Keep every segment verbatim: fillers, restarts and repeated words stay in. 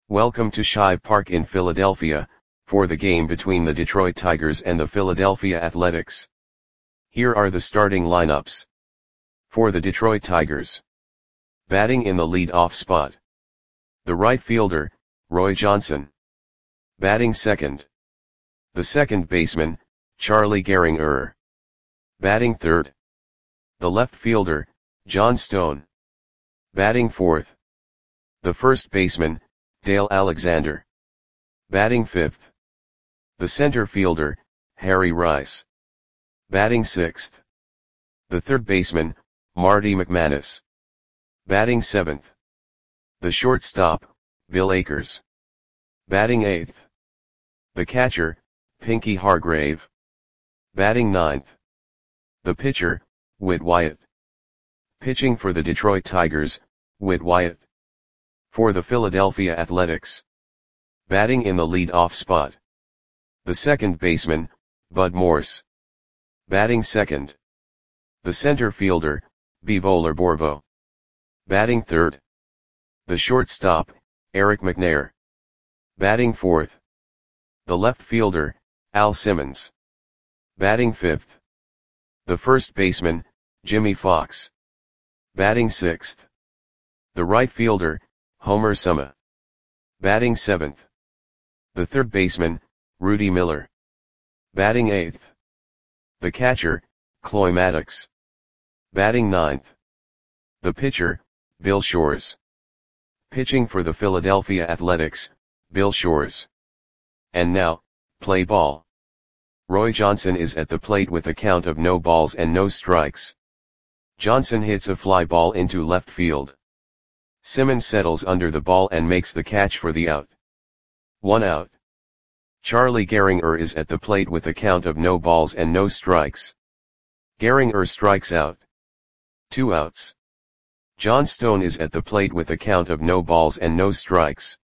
Welcome to Shibe Park in Philadelphia, for the game between the Detroit Tigers and the Philadelphia Athletics. Here are the starting lineups. For the Detroit Tigers. Batting in the lead-off spot. The right fielder, Roy Johnson. Batting second. The second baseman, Charlie Gehringer. Batting third. The left fielder, John Stone. Batting fourth. The first baseman, Dale Alexander. Batting fifth. The center fielder, Harry Rice. Batting sixth. The third baseman, Marty McManus. Batting seventh. The shortstop, Bill Akers. Batting eighth. The catcher, Pinky Hargrave. Batting ninth. The pitcher, Whit Wyatt. Pitching for the Detroit Tigers, Whit Wyatt. For the Philadelphia Athletics. Batting in the lead-off spot. The second baseman, Bud Morse. Batting second. The center fielder, Bivo Lorborvo. Batting third. The shortstop, Eric McNair. Batting fourth. The left fielder, Al Simmons. Batting fifth. The first baseman, Jimmy Fox. Batting sixth. The right fielder, Homer Suma. Batting seventh. The third baseman, Rudy Miller. Batting eighth. The catcher, Cloy Maddox. Batting ninth. The pitcher, Bill Shores. Pitching for the Philadelphia Athletics, Bill Shores. And now, play ball. Roy Johnson is at the plate with a count of no balls and no strikes. Johnson hits a fly ball into left field. Simmons settles under the ball and makes the catch for the out. One out. Charlie Gehringer is at the plate with a count of no balls and no strikes. Gehringer strikes out. Two outs. John Stone is at the plate with a count of no balls and no strikes.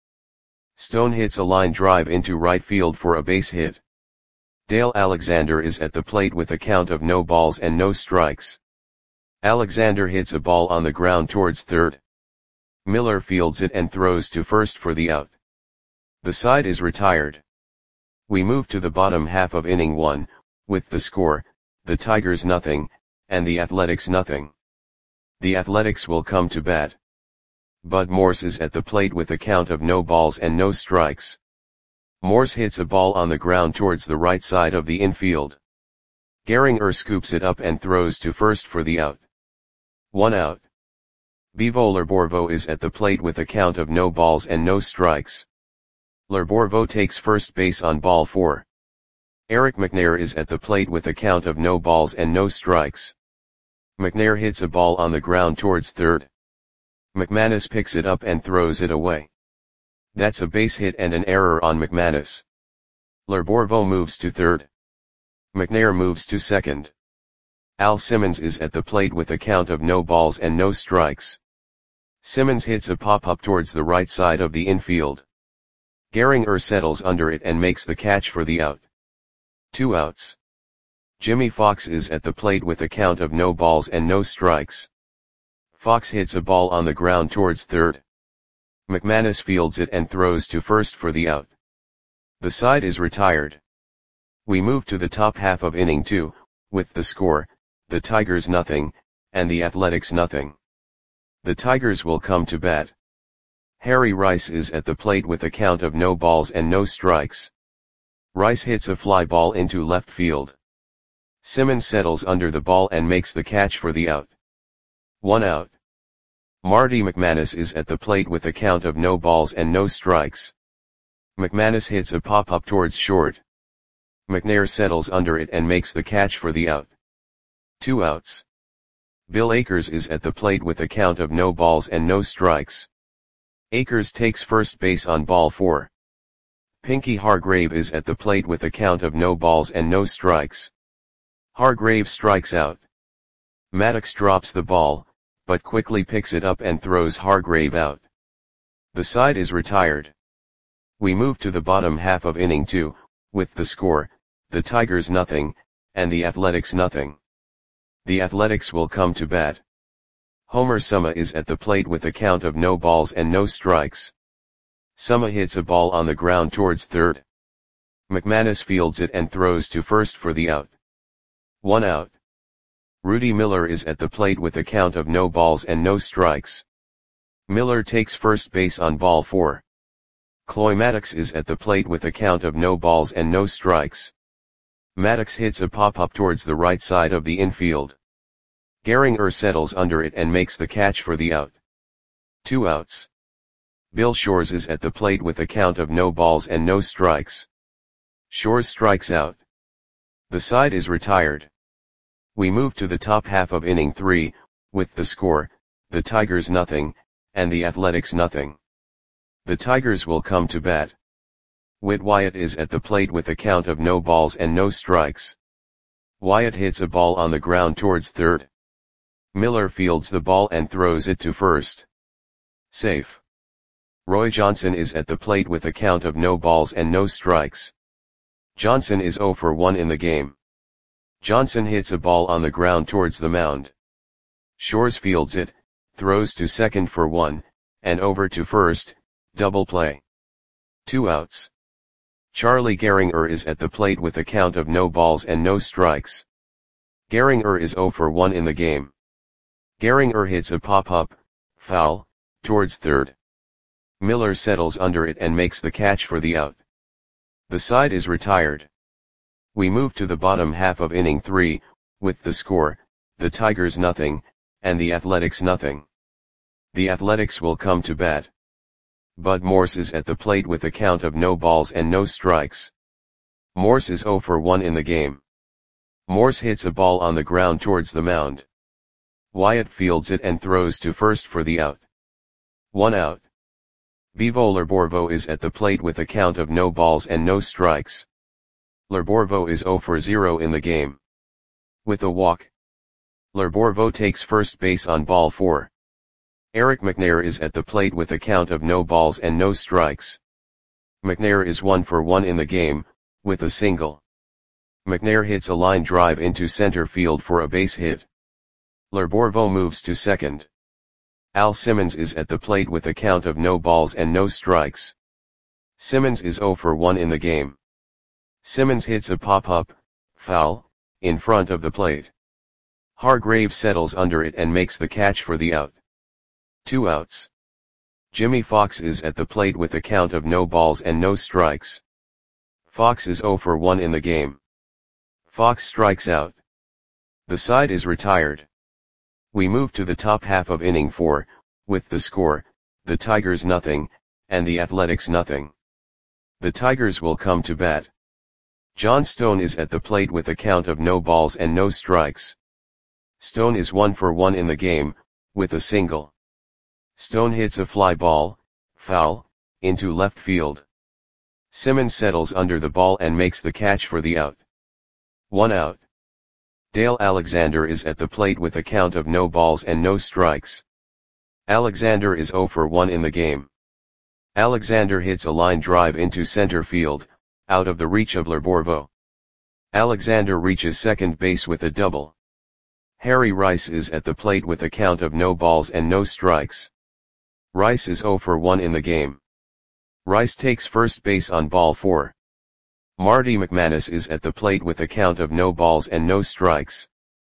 Stone hits a line drive into right field for a base hit. Dale Alexander is at the plate with a count of no balls and no strikes. Alexander hits a ball on the ground towards third. Miller fields it and throws to first for the out. The side is retired. We move to the bottom half of inning one, with the score, the Tigers nothing, and the Athletics nothing. The Athletics will come to bat. Bud Morse is at the plate with a count of no balls and no strikes. Morse hits a ball on the ground towards the right side of the infield. Gehringer scoops it up and throws to first for the out. One out. Bivo Lorborvo is at the plate with a count of no balls and no strikes. Lorborvo takes first base on ball four. Eric McNair is at the plate with a count of no balls and no strikes. McNair hits a ball on the ground towards third. McManus picks it up and throws it away. That's a base hit and an error on McManus. Lorborvo moves to third. McNair moves to second. Al Simmons is at the plate with a count of no balls and no strikes. Simmons hits a pop-up towards the right side of the infield. Gehringer settles under it and makes the catch for the out. Two outs. Jimmy Fox is at the plate with a count of no balls and no strikes. Fox hits a ball on the ground towards third. McManus fields it and throws to first for the out. The side is retired. We move to the top half of inning two, with the score, the Tigers nothing, and the Athletics nothing. The Tigers will come to bat. Harry Rice is at the plate with a count of no balls and no strikes. Rice hits a fly ball into left field. Simmons settles under the ball and makes the catch for the out. One out. Marty McManus is at the plate with a count of no balls and no strikes. McManus hits a pop-up towards short. McNair settles under it and makes the catch for the out. Two outs. Bill Akers is at the plate with a count of no balls and no strikes. Akers takes first base on ball four. Pinky Hargrave is at the plate with a count of no balls and no strikes. Hargrave strikes out. Maddox drops the ball, but quickly picks it up and throws Hargrave out. The side is retired. We move to the bottom half of inning two, with the score, the Tigers nothing, and the Athletics nothing. The Athletics will come to bat. Homer Suma is at the plate with a count of no balls and no strikes. Summa hits a ball on the ground towards third. McManus fields it and throws to first for the out. One out. Rudy Miller is at the plate with a count of no balls and no strikes. Miller takes first base on ball four. Cloy Maddox is at the plate with a count of no balls and no strikes. Maddox hits a pop-up towards the right side of the infield. Gehringer settles under it and makes the catch for the out. Two outs. Bill Shores is at the plate with a count of no balls and no strikes. Shores strikes out. The side is retired. We move to the top half of inning three, with the score, the Tigers nothing, and the Athletics nothing. The Tigers will come to bat. Whit Wyatt is at the plate with a count of no balls and no strikes. Wyatt hits a ball on the ground towards third. Miller fields the ball and throws it to first. Safe. Roy Johnson is at the plate with a count of no balls and no strikes. Johnson is oh for one in the game. Johnson hits a ball on the ground towards the mound. Shores fields it, throws to second for one, and over to first, double play. Two outs. Charlie Gehringer is at the plate with a count of no balls and no strikes. Gehringer is oh for one in the game. Gehringer hits a pop-up, foul, towards third. Miller settles under it and makes the catch for the out. The side is retired. We move to the bottom half of inning three, with the score, the Tigers nothing, and the Athletics nothing. The Athletics will come to bat. Bud Morse is at the plate with a count of no balls and no strikes. Morse is oh for one in the game. Morse hits a ball on the ground towards the mound. Wyatt fields it and throws to first for the out. One out. Bevo Lerborvo is at the plate with a count of no balls and no strikes. Lerborvo is oh for zero in the game. With a walk. Lerborvo takes first base on ball four. Eric McNair is at the plate with a count of no balls and no strikes. McNair is one for one in the game, with a single. McNair hits a line drive into center field for a base hit. Lerborvo moves to second. Al Simmons is at the plate with a count of no balls and no strikes. Simmons is oh for one in the game. Simmons hits a pop-up, foul, in front of the plate. Hargrave settles under it and makes the catch for the out. Two outs. Jimmy Fox is at the plate with a count of no balls and no strikes. Fox is oh for one in the game. Fox strikes out. The side is retired. We move to the top half of inning four, with the score, the Tigers nothing, and the Athletics nothing. The Tigers will come to bat. John Stone is at the plate with a count of no balls and no strikes. Stone is one for one in the game, with a single. Stone hits a fly ball, foul, into left field. Simmons settles under the ball and makes the catch for the out. One out. Dale Alexander is at the plate with a count of no balls and no strikes. Alexander is oh for one in the game. Alexander hits a line drive into center field, out of the reach of Lerborvo. Alexander reaches second base with a double. Harry Rice is at the plate with a count of no balls and no strikes. Rice is oh for one in the game. Rice takes first base on ball four. Marty McManus is at the plate with a count of no balls and no strikes.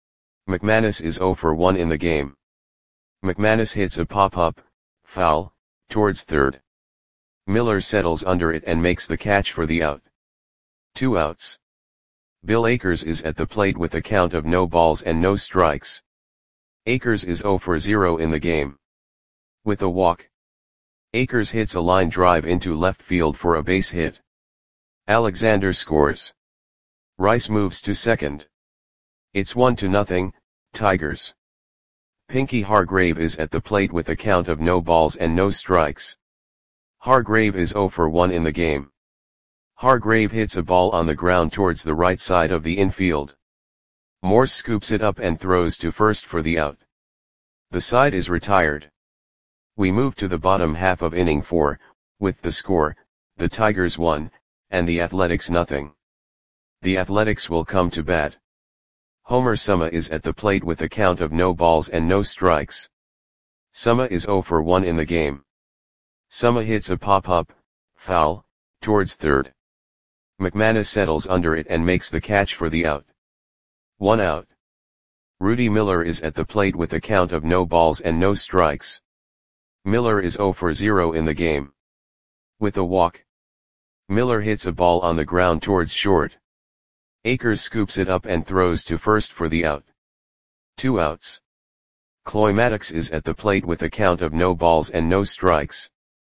McManus is oh for one in the game. McManus hits a pop-up, foul, towards third. Miller settles under it and makes the catch for the out. Two outs. Bill Akers is at the plate with a count of no balls and no strikes. Akers is oh for zero in the game. With a walk. Akers hits a line drive into left field for a base hit. Alexander scores. Rice moves to second. It's one to nothing, Tigers. Pinky Hargrave is at the plate with a count of no balls and no strikes. Hargrave is oh for one in the game. Hargrave hits a ball on the ground towards the right side of the infield. Morse scoops it up and throws to first for the out. The side is retired. We move to the bottom half of inning four, with the score, the Tigers one, and the Athletics nothing. The Athletics will come to bat. Homer Summa is at the plate with a count of no balls and no strikes. Summa is oh for one in the game. Summa hits a pop-up, foul, towards third. McManus settles under it and makes the catch for the out. One out. Rudy Miller is at the plate with a count of no balls and no strikes. Miller is zero for zero in the game. With a walk. Miller hits a ball on the ground towards short. Akers scoops it up and throws to first for the out. Two outs. Chloe Maddox is at the plate with a count of no balls and no strikes.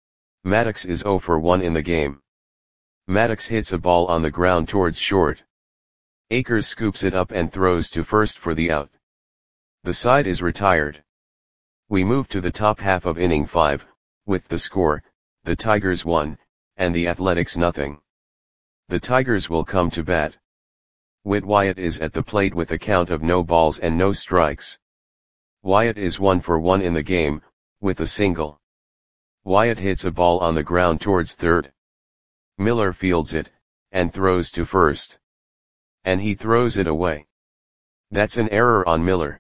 Maddox is zero for one in the game. Maddox hits a ball on the ground towards short. Akers scoops it up and throws to first for the out. The side is retired. We move to the top half of inning five, with the score, the Tigers one, and the Athletics nothing. The Tigers will come to bat. Whit Wyatt is at the plate with a count of no balls and no strikes. Wyatt is one for one in the game, with a single. Wyatt hits a ball on the ground towards third. Miller fields it, and throws to first. And he throws it away. That's an error on Miller.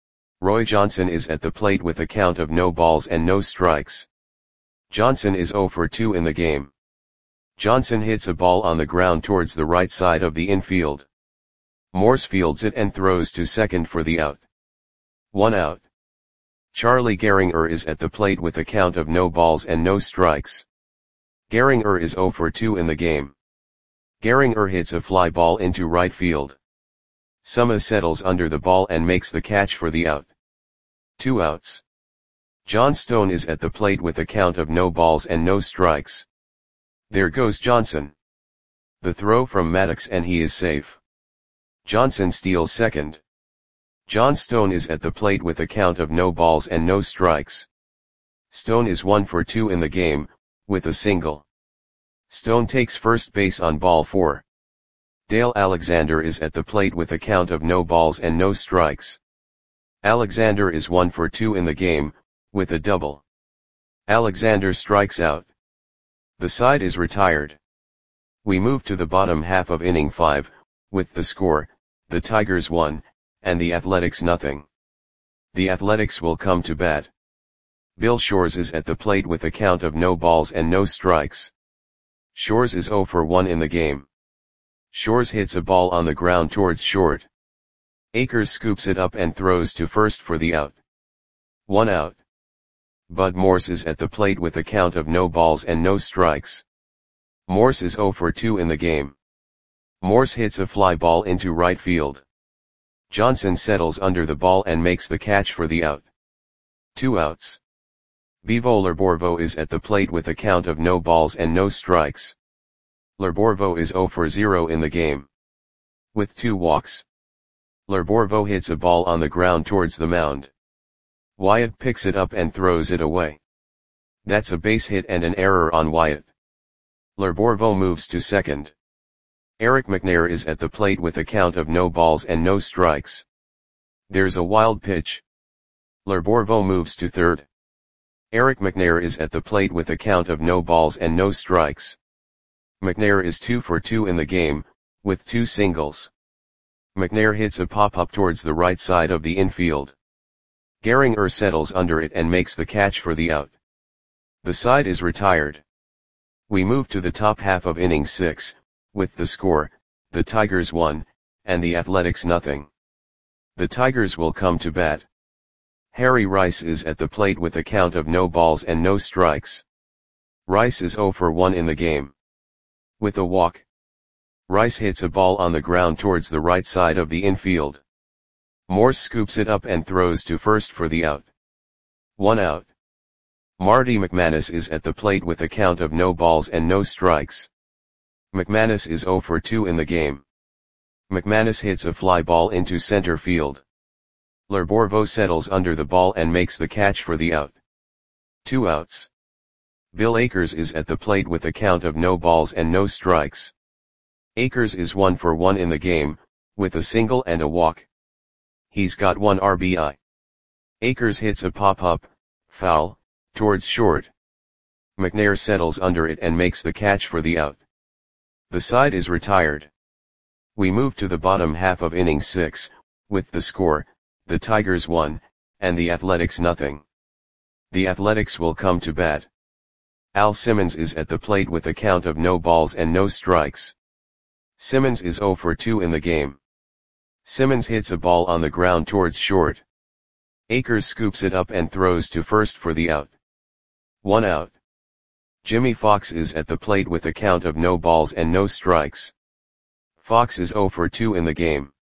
Roy Johnson is at the plate with a count of no balls and no strikes. Johnson is zero for two in the game. Johnson hits a ball on the ground towards the right side of the infield. Morse fields it and throws to second for the out. One out. Charlie Gehringer is at the plate with a count of no balls and no strikes. Gehringer is zero for two in the game. Gehringer hits a fly ball into right field. Suma settles under the ball and makes the catch for the out. Two outs. John Stone is at the plate with a count of no balls and no strikes. There goes Johnson. The throw from Maddox and he is safe. Johnson steals second. John Stone is at the plate with a count of no balls and no strikes. Stone is one for two in the game, with a single. Stone takes first base on ball four. Dale Alexander is at the plate with a count of no balls and no strikes. Alexander is one for two in the game, with a double. Alexander strikes out. The side is retired. We move to the bottom half of inning five, with the score, the Tigers one, and the Athletics nothing. The Athletics will come to bat. Bill Shores is at the plate with a count of no balls and no strikes. Shores is zero for one in the game. Shores hits a ball on the ground towards short. Akers scoops it up and throws to first for the out. One out. Bud Morse is at the plate with a count of no balls and no strikes. Morse is zero for two in the game. Morse hits a fly ball into right field. Johnson settles under the ball and makes the catch for the out. Two outs. Bivo Lerborvo is at the plate with a count of no balls and no strikes. Lerborvo is zero for zero in the game. With two walks. Lerborvo hits a ball on the ground towards the mound. Wyatt picks it up and throws it away. That's a base hit and an error on Wyatt. Lerborvo moves to second. Eric McNair is at the plate with a count of no balls and no strikes. There's a wild pitch. Lerborvo moves to third. Eric McNair is at the plate with a count of no balls and no strikes. McNair is two for two in the game, with two singles. McNair hits a pop-up towards the right side of the infield. Gehringer settles under it and makes the catch for the out. The side is retired. We move to the top half of inning six, with the score, the Tigers one, and the Athletics nothing. The Tigers will come to bat. Harry Rice is at the plate with a count of no balls and no strikes. Rice is zero for one in the game. With a walk. Rice hits a ball on the ground towards the right side of the infield. Morse scoops it up and throws to first for the out. One out. Marty McManus is at the plate with a count of no balls and no strikes. McManus is zero for two in the game. McManus hits a fly ball into center field. Lerborvo settles under the ball and makes the catch for the out. Two outs. Bill Akers is at the plate with a count of no balls and no strikes. Akers is one for one in the game, with a single and a walk. He's got one R B I. Akers hits a pop-up, foul, towards short. McNair settles under it and makes the catch for the out. The side is retired. We move to the bottom half of inning six, with the score, the Tigers one, and the Athletics nothing. The Athletics will come to bat. Al Simmons is at the plate with a count of no balls and no strikes. Simmons is zero for two in the game. Simmons hits a ball on the ground towards short. Akers scoops it up and throws to first for the out. One out. Jimmy Fox is at the plate with a count of no balls and no strikes. Fox is zero for two in the game.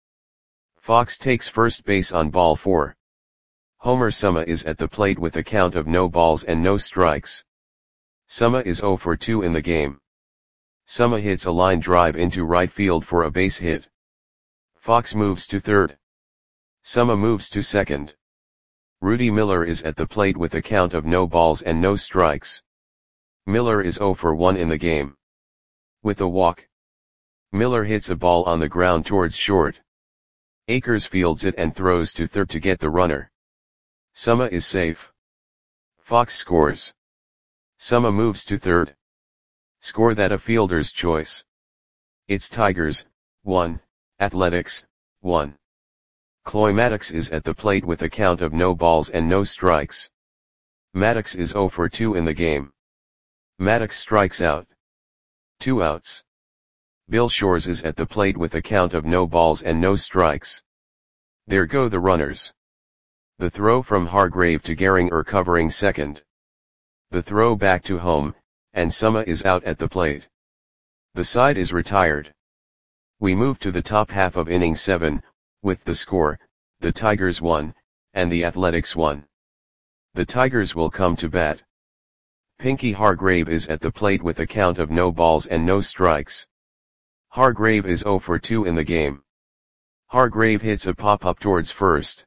Fox takes first base on ball four. Homer Suma is at the plate with a count of no balls and no strikes. Suma is zero for two in the game. Suma hits a line drive into right field for a base hit. Fox moves to third. Suma moves to second. Rudy Miller is at the plate with a count of no balls and no strikes. Miller is zero for one in the game. With a walk. Miller hits a ball on the ground towards short. Akers fields it and throws to third to get the runner. Suma is safe. Fox scores. Suma moves to third. Score that a fielder's choice. It's Tigers, one, Athletics, one. Cloy Maddox is at the plate with a count of no balls and no strikes. Maddox is zero for two in the game. Maddox strikes out. Two outs. Bill Shores is at the plate with a count of no balls and no strikes. There go the runners. The throw from Hargrave to Gehringer covering second. The throw back to home, and Suma is out at the plate. The side is retired. We move to the top half of inning seven, with the score, the Tigers one, and the Athletics one. The Tigers will come to bat. Pinky Hargrave is at the plate with a count of no balls and no strikes. Hargrave is zero for two in the game. Hargrave hits a pop-up towards first.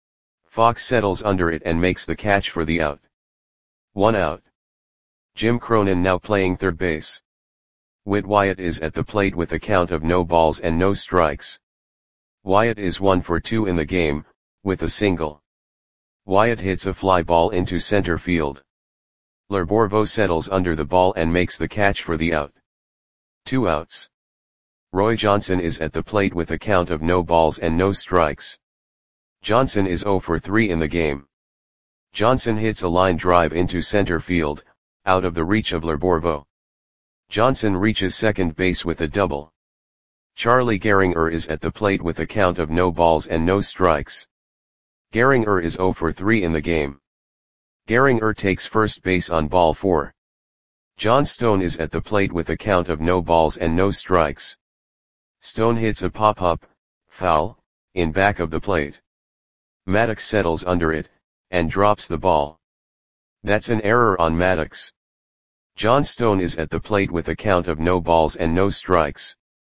Fox settles under it and makes the catch for the out. One out. Jim Cronin now playing third base. Whit Wyatt is at the plate with a count of no balls and no strikes. Wyatt is one for two in the game, with a single. Wyatt hits a fly ball into center field. Lerborvo settles under the ball and makes the catch for the out. Two outs. Roy Johnson is at the plate with a count of no balls and no strikes. Johnson is zero for three in the game. Johnson hits a line drive into center field, out of the reach of Lerborvo. Johnson reaches second base with a double. Charlie Gehringer is at the plate with a count of no balls and no strikes. Gehringer is zero for three in the game. Gehringer takes first base on ball four. John Stone is at the plate with a count of no balls and no strikes. Stone hits a pop-up, foul, in back of the plate. Maddox settles under it, and drops the ball. That's an error on Maddox. John Stone is at the plate with a count of no balls and no strikes.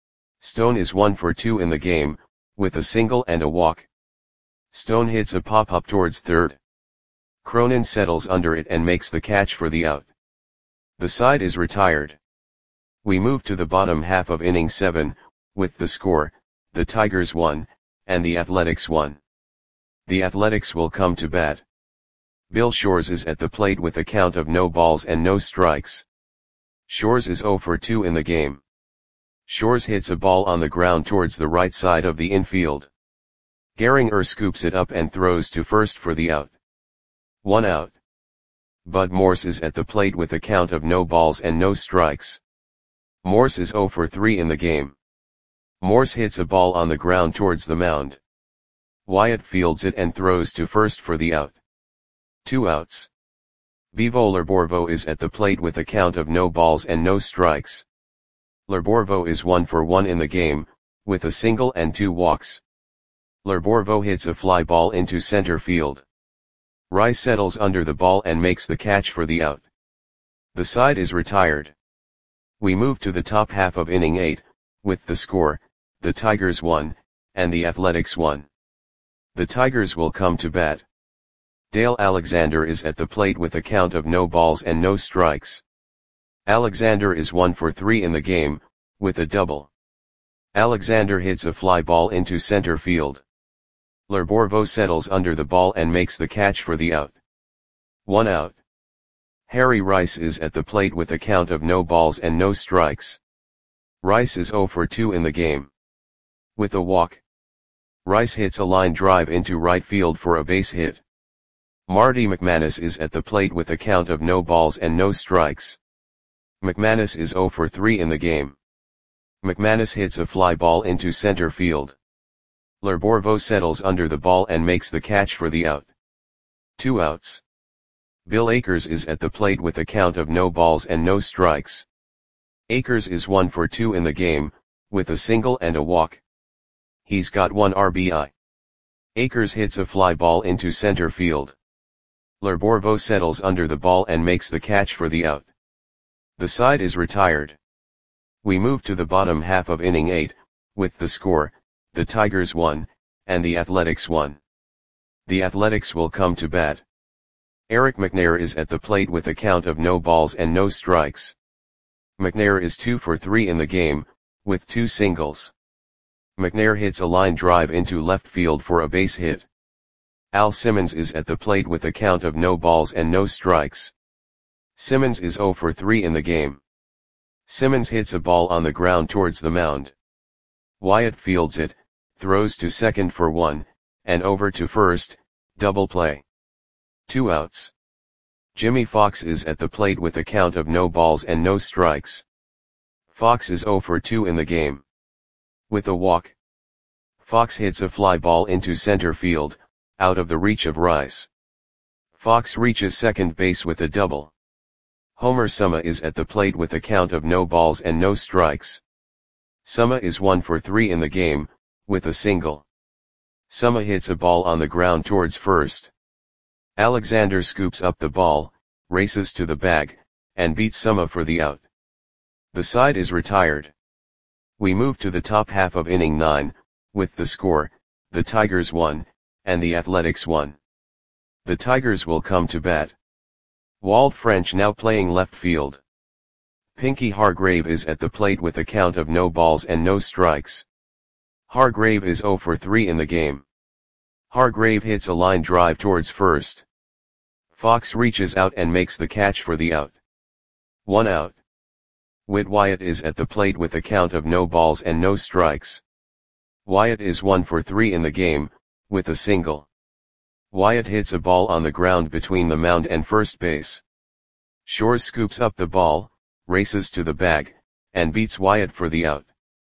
Stone is one for two in the game, with a single and a walk. Stone hits a pop-up towards third. Cronin settles under it and makes the catch for the out. The side is retired. We move to the bottom half of inning seven, with the score, the Tigers one, and the Athletics one. The Athletics will come to bat. Bill Shores is at the plate with a count of no balls and no strikes. Shores is zero for two in the game. Shores hits a ball on the ground towards the right side of the infield. Gehringer scoops it up and throws to first for the out. One out. Bud Morse is at the plate with a count of no balls and no strikes. Morse is zero for three in the game. Morse hits a ball on the ground towards the mound. Wyatt fields it and throws to first for the out. Two outs. Bivo Lerborvo is at the plate with a count of no balls and no strikes. Lerborvo is one for one in the game, with a single and two walks. Lerborvo hits a fly ball into center field. Rice settles under the ball and makes the catch for the out. The side is retired. We move to the top half of inning eight, with the score, the Tigers one, and the Athletics one. The Tigers will come to bat. Dale Alexander is at the plate with a count of no balls and no strikes. Alexander is one for three in the game, with a double. Alexander hits a fly ball into center field. Lerborvo settles under the ball and makes the catch for the out. One out. Harry Rice is at the plate with a count of no balls and no strikes. Rice is zero for two in the game. With a walk. Rice hits a line drive into right field for a base hit. Marty McManus is at the plate with a count of no balls and no strikes. McManus is zero for three in the game. McManus hits a fly ball into center field. L'Herbourveau settles under the ball and makes the catch for the out. Two outs. Bill Akers is at the plate with a count of no balls and no strikes. Akers is one for two in the game, with a single and a walk. He's got one R B I. Akers hits a fly ball into center field. L'Herbourveau settles under the ball and makes the catch for the out. The side is retired. We move to the bottom half of inning eight, with the score, the Tigers one, and the Athletics one. The Athletics will come to bat. Eric McNair is at the plate with a count of no balls and no strikes. McNair is two for three in the game, with two singles. McNair hits a line drive into left field for a base hit. Al Simmons is at the plate with a count of no balls and no strikes. Simmons is zero for three in the game. Simmons hits a ball on the ground towards the mound. Wyatt fields it, throws to second for one, and over to first, double play. Two outs. Jimmy Fox is at the plate with a count of no balls and no strikes. Fox is zero for two in the game. With a walk. Fox hits a fly ball into center field, out of the reach of Rice. Fox reaches second base with a double. Homer Suma is at the plate with a count of no balls and no strikes. Suma is one for three in the game, with a single. Suma hits a ball on the ground towards first. Alexander scoops up the ball, races to the bag, and beats Suma for the out. The side is retired. We move to the top half of inning nine, with the score, the Tigers one, and the Athletics one. The Tigers will come to bat. Walt French now playing left field. Pinky Hargrave is at the plate with a count of no balls and no strikes. Hargrave is zero for three in the game. Hargrave hits a line drive towards first. Fox reaches out and makes the catch for the out. One out. Whit Wyatt is at the plate with a count of no balls and no strikes. Wyatt is one for three in the game, with a single. Wyatt hits a ball on the ground between the mound and first base. Shores scoops up the ball, races to the bag, and beats Wyatt for the out.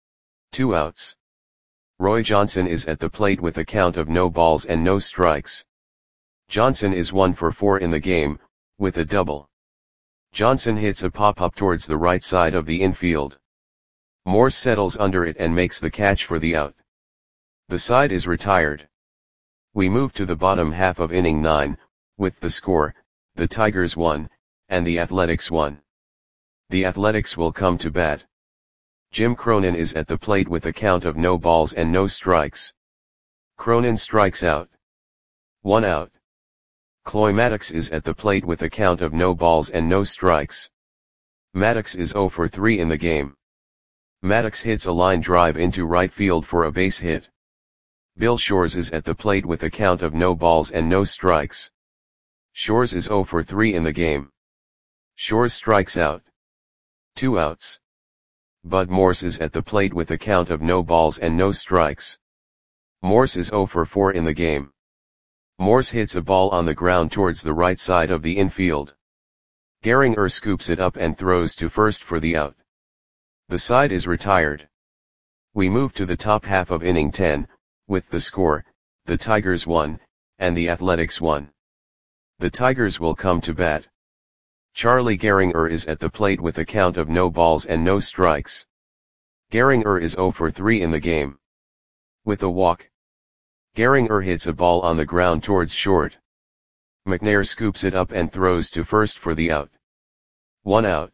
Two outs. Roy Johnson is at the plate with a count of no balls and no strikes. Johnson is one for four in the game, with a double. Johnson hits a pop-up towards the right side of the infield. Morse settles under it and makes the catch for the out. The side is retired. We move to the bottom half of inning nine, with the score, the Tigers one, and the Athletics one. The Athletics will come to bat. Jim Cronin is at the plate with a count of no balls and no strikes. Cronin strikes out. One out. Cloy Maddox is at the plate with a count of no balls and no strikes. Maddox is zero for three in the game. Maddox hits a line drive into right field for a base hit. Bill Shores is at the plate with a count of no balls and no strikes. Shores is zero for three in the game. Shores strikes out. Two outs. Bud Morse is at the plate with a count of no balls and no strikes. Morse is zero for four in the game. Morse hits a ball on the ground towards the right side of the infield. Gehringer scoops it up and throws to first for the out. The side is retired. We move to the top half of inning ten, with the score, the Tigers one, and the Athletics one. The Tigers will come to bat. Charlie Gehringer is at the plate with a count of no balls and no strikes. Gehringer is zero for three in the game. With a walk. Gehringer hits a ball on the ground towards short. McNair scoops it up and throws to first for the out. One out.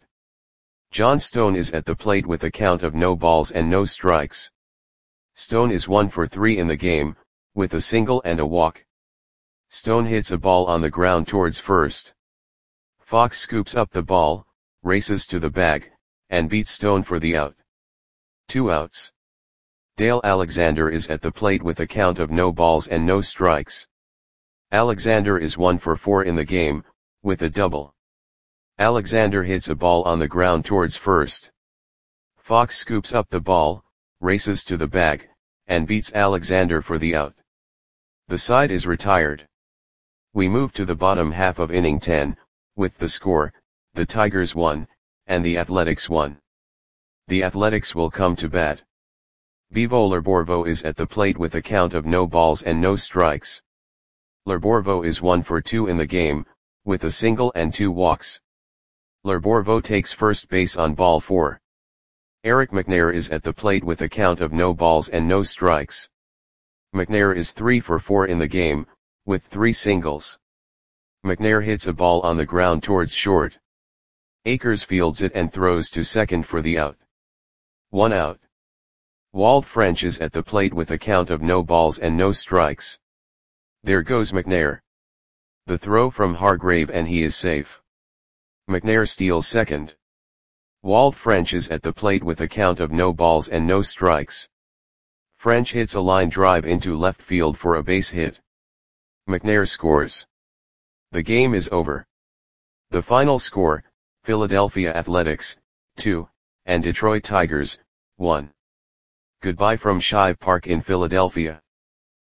John Stone is at the plate with a count of no balls and no strikes. Stone is one for three in the game, with a single and a walk. Stone hits a ball on the ground towards first. Fox scoops up the ball, races to the bag, and beats Stone for the out. Two outs. Dale Alexander is at the plate with a count of no balls and no strikes. Alexander is one for four in the game, with a double. Alexander hits a ball on the ground towards first. Fox scoops up the ball, races to the bag, and beats Alexander for the out. The side is retired. We move to the bottom half of inning ten, with the score, the Tigers won, and the Athletics won. The Athletics will come to bat. Bivo Lerborvo is at the plate with a count of no balls and no strikes. Lerborvo is one for two in the game, with a single and two walks. Lerborvo takes first base on ball four. Eric McNair is at the plate with a count of no balls and no strikes. McNair is three for four in the game, with three singles. McNair hits a ball on the ground towards short. Akers fields it and throws to second for the out. One out. Walt French is at the plate with a count of no balls and no strikes. There goes McNair. The throw from Hargrave and he is safe. McNair steals second. Walt French is at the plate with a count of no balls and no strikes. French hits a line drive into left field for a base hit. McNair scores. The game is over. The final score, Philadelphia Athletics, two, and Detroit Tigers, one. Goodbye from Shive Park in Philadelphia.